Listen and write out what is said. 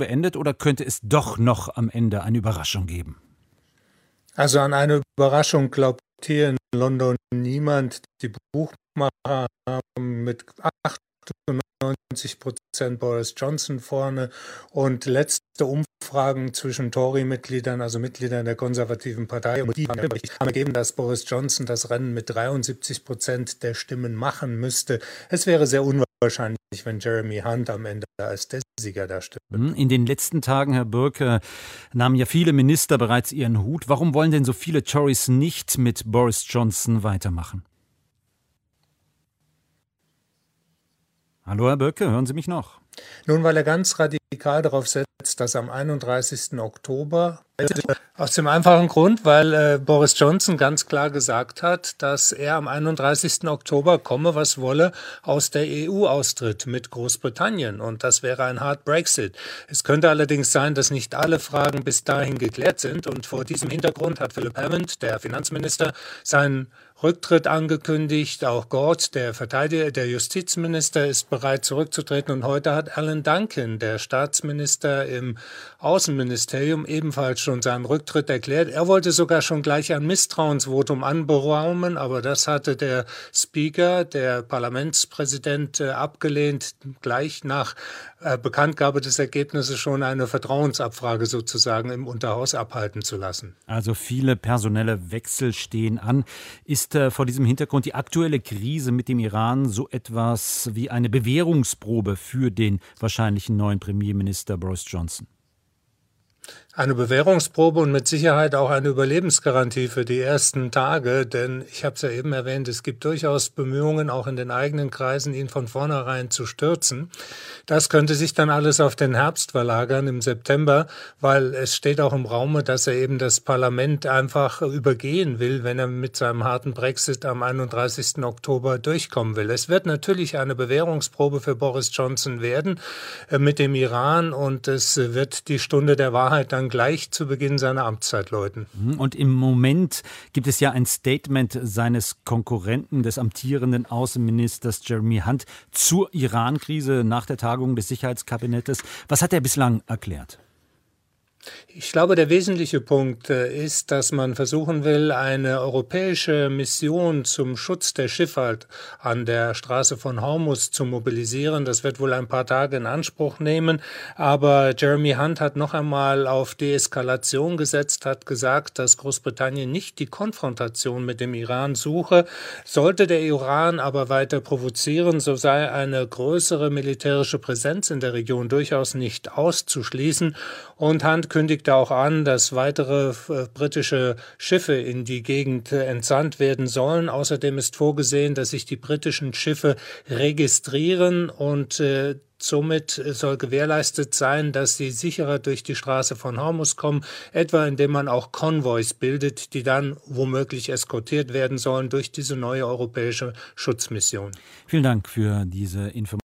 beendet oder könnte es doch noch am Ende eine Überraschung geben? Also an eine Überraschung glaubt hier in London niemand. Die Buchmacher haben mit 98% Boris Johnson vorne und letzte Umfragen zwischen Tory-Mitgliedern, also Mitgliedern der konservativen Partei, und die haben ergeben, dass Boris Johnson das Rennen mit 73% der Stimmen machen müsste. Es wäre sehr unwahrscheinlich, wenn Jeremy Hunt am Ende als der Sieger dasteht. In den letzten Tagen, Herr Burke, nahmen ja viele Minister bereits ihren Hut. Warum wollen denn so viele Tories nicht mit Boris Johnson weitermachen? Hallo, Herr Burke, hören Sie mich noch? Nun, weil er ganz radikal darauf setzt, dass am 31. Oktober, aus dem einfachen Grund, weil Boris Johnson ganz klar gesagt hat, dass er am 31. Oktober, komme was wolle, aus der EU austritt mit Großbritannien. Und das wäre ein Hard Brexit. Es könnte allerdings sein, dass nicht alle Fragen bis dahin geklärt sind. Und vor diesem Hintergrund hat Philip Hammond, der Finanzminister, seinen Rücktritt angekündigt. Auch Gord, der Justizminister, ist bereit zurückzutreten. Und heute hat Alan Duncan, der Staatsminister im Außenministerium, ebenfalls schon seinen Rücktritt erklärt. Er wollte sogar schon gleich ein Misstrauensvotum anberaumen, aber das hatte der Speaker, der Parlamentspräsident, abgelehnt, gleich nach Bekanntgabe des Ergebnisses schon eine Vertrauensabfrage sozusagen im Unterhaus abhalten zu lassen. Also viele personelle Wechsel stehen an. Ist vor diesem Hintergrund die aktuelle Krise mit dem Iran so etwas wie eine Bewährungsprobe für den wahrscheinlichen neuen Premierminister Boris Johnson? Eine Bewährungsprobe und mit Sicherheit auch eine Überlebensgarantie für die ersten Tage, denn ich habe es ja eben erwähnt, es gibt durchaus Bemühungen, auch in den eigenen Kreisen, ihn von vornherein zu stürzen. Das könnte sich dann alles auf den Herbst verlagern im September, weil es steht auch im Raume, dass er eben das Parlament einfach übergehen will, wenn er mit seinem harten Brexit am 31. Oktober durchkommen will. Es wird natürlich eine Bewährungsprobe für Boris Johnson werden mit dem Iran und es wird die Stunde der Wahrheit dann gleich zu Beginn seiner Amtszeit läuten. Und im Moment gibt es ja ein Statement seines Konkurrenten, des amtierenden Außenministers Jeremy Hunt, zur Iran-Krise nach der Tagung des Sicherheitskabinettes. Was hat er bislang erklärt? Ich glaube, der wesentliche Punkt ist, dass man versuchen will, eine europäische Mission zum Schutz der Schifffahrt an der Straße von Hormuz zu mobilisieren. Das wird wohl ein paar Tage in Anspruch nehmen. Aber Jeremy Hunt hat noch einmal auf Deeskalation gesetzt, hat gesagt, dass Großbritannien nicht die Konfrontation mit dem Iran suche. Sollte der Iran aber weiter provozieren, so sei eine größere militärische Präsenz in der Region durchaus nicht auszuschließen. Und Hunt kündigte auch an, dass weitere britische Schiffe in die Gegend entsandt werden sollen. Außerdem ist vorgesehen, dass sich die britischen Schiffe registrieren und somit soll gewährleistet sein, dass sie sicherer durch die Straße von Hormuz kommen, etwa indem man auch Konvois bildet, die dann womöglich eskortiert werden sollen durch diese neue europäische Schutzmission. Vielen Dank für diese Information.